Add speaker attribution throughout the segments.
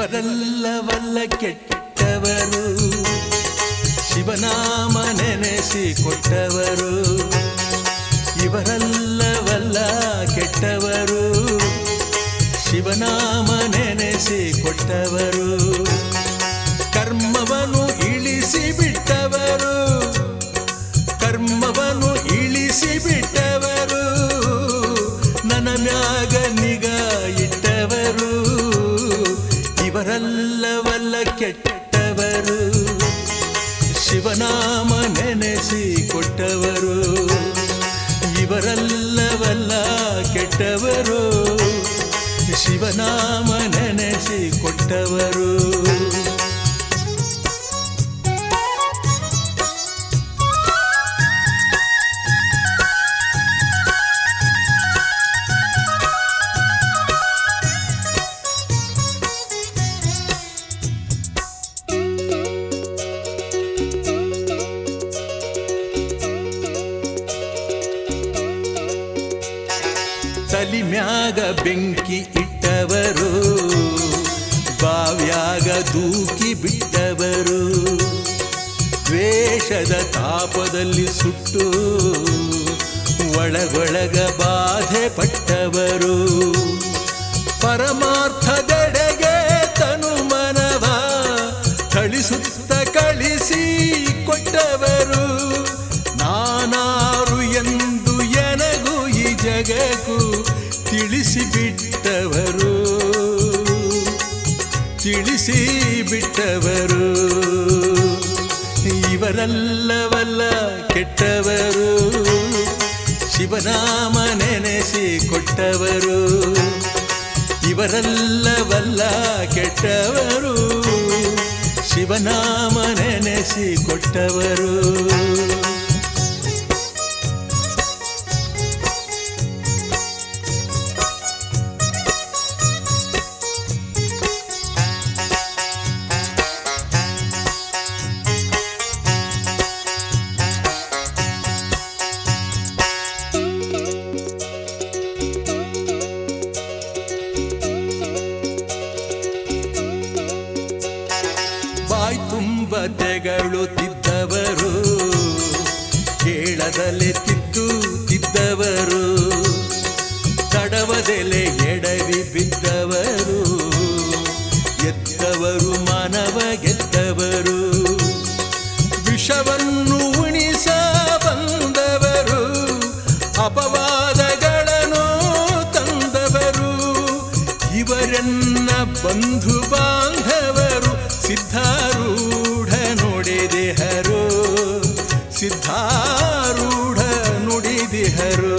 Speaker 1: ಇವರೆಲ್ಲವಲ್ಲ ಕೆಟ್ಟವರು, ಶಿವನಾಮ ನೆನೆಸಿ ಕೊಟ್ಟವರು. ಇವರೆಲ್ಲವಲ್ಲ ಕೆಟ್ಟವರು, ಶಿವನಾಮ ನೆನೆಸಿ ಕೊಟ್ಟವರು. ಕರ್ಮವನ್ನು ಇಳಿಸಿ ಬಿಟ್ಟವರು, ಕರ್ಮವನ್ನು ಇಳಿಸಿ ಬಿಟ್ಟವರು. ನನ್ನ ಮ್ಯಾಗ ನಿಗಾ ಇಟ್ಟವರು. ಇವರೆಲ್ಲವಲ್ಲ ಕೆಟ್ಟವರು, ಶಿವನಾಮ ನೆನೆಸಿ ಕೊಟ್ಟವರು. ಇವರೆಲ್ಲವಲ್ಲ ಕೆಟ್ಟವರು, ಶಿವನಾಮ ನೆನೆಸಿ ಕೊಟ್ಟವರು. ತಲಿ ಮ್ಯಾಗ ಬೆಂಕಿ ಇಟ್ಟವರು, ಬಾವ್ಯಾಗ ದೂಕಿ ಬಿಟ್ಟವರು. ದ್ವೇಷದ ತಾಪದಲ್ಲಿ ಸುಟ್ಟು ಒಳಗೊಳಗ ಬಾಧೆ ಪಟ್ಟವರು. ಪರಮಾರ್ಥದೆಡೆಗೆ ತನು ಮನವ ಥಳಿಸುತ್ತ ಕಳಿಸಿ ಕೊಟ್ಟವರು. ನಾನಾರು ಎಂದು ಎನಗೂ ಈ ಜಗಕ್ಕೂ ತಿಳಿಸಿ ಬಿಟ್ಟವರು, ತಿಳಿಸಿ ಬಿಟ್ಟವರು. ಇವರೆಲ್ಲವಲ್ಲ ಕೆಟ್ಟವರು, ಶಿವನಾಮ ನೆನೆಸಿ ಕೊಟ್ಟವರು. ಇವರೆಲ್ಲವಲ್ಲ ಕೆಟ್ಟವರು, ಶಿವನಾಮ ನೆನೆಸಿ ಕೊಟ್ಟವರು. ಬಾಯ್ ತುಂಬ ತೆಗಳುತ್ತಿದ್ದವರು, ಕೇಳದಲೆ ತಿದ್ದುತ್ತಿದ್ದವರು. ತಡವದೆಲೆ ಎಡವಿ ಬಿದ್ದವರು, ಎದ್ದವರು ಮಾನವ ಗೆದ್ದವರು. ವಿಷವನ್ನು ಉಣಿಸ ಬಂದವರು, ಅಪವಾದಗಳನ್ನು ತಂದವರು. ಇವರೆನ್ನ ಬಂಧು ಬಾಂಧವರು, ಸಿದ್ಧಾರೂಢ ನುಡಿದಿಹರು, ಸಿದ್ಧಾರೂಢ ನುಡಿದಿಹರು.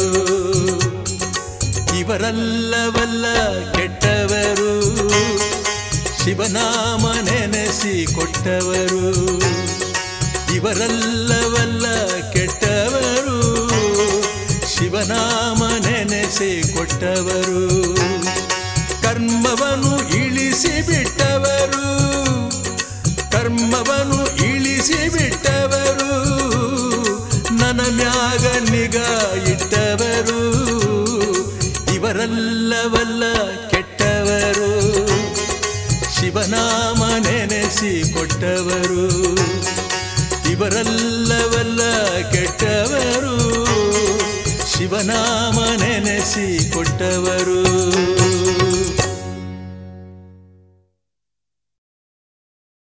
Speaker 1: ಇವರೆಲ್ಲವಲ್ಲ ಕೆಟ್ಟವರು, ಶಿವನಾಮ ನೆನೆಸಿ ಕೊಟ್ಟವರು. ಇವರೆಲ್ಲವಲ್ಲ ಕೆಟ್ಟವರು, ಶಿವನಾಮ ನೆನೆಸಿ ಕೊಟ್ಟವರು. ಕರ್ಮವನ್ನು ಇಳಿಸಿ ಬಿಟ್ಟವರು, ಕರ್ಮವನ್ನು ಇಳಿಸಿ ಬಿಟ್ಟವರು. ನನ್ನ ಮ್ಯಾಗ ನಿಗಾ ಇಟ್ಟವರು. ಇವರೆಲ್ಲವಲ್ಲ ಕೆಟ್ಟವರು, ಶಿವನಾಮ ನೆನೆಸಿ ಕೊಟ್ಟವರು. ಇವರೆಲ್ಲವಲ್ಲ ಕೆಟ್ಟವರು, ಶಿವನಾಮ ನೆನೆಸಿ ಕೊಟ್ಟವರು.